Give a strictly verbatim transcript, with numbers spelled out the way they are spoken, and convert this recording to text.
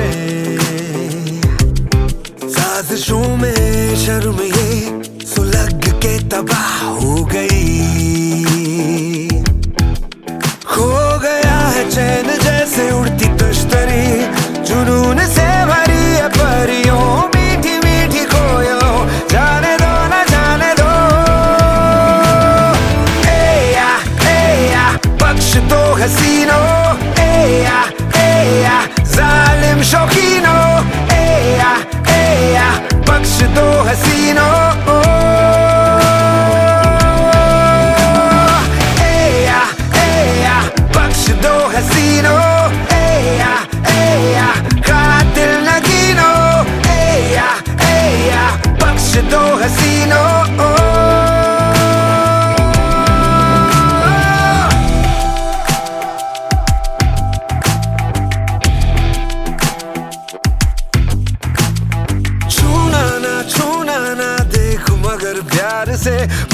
साजिशों में शर्म ये सुलग के तबाह हो गई। खो गया है चैन जैसे उड़ती तश्तरी, जुनून से भरी है परियों मीठी मीठी कोयलों। जाने दो ना जाने दो, ए या ए या बख्श दो हसीनों, ए या ए या जालिम शौकीनों, ए या ए या बख्श दो हसीनों। ए या ए या बख्श दो हसीनों, ए या ए या कातिल नगीनों, ए या ए या बख्श दो हसीनों। छूना ना छूना ना देख मगर प्यार से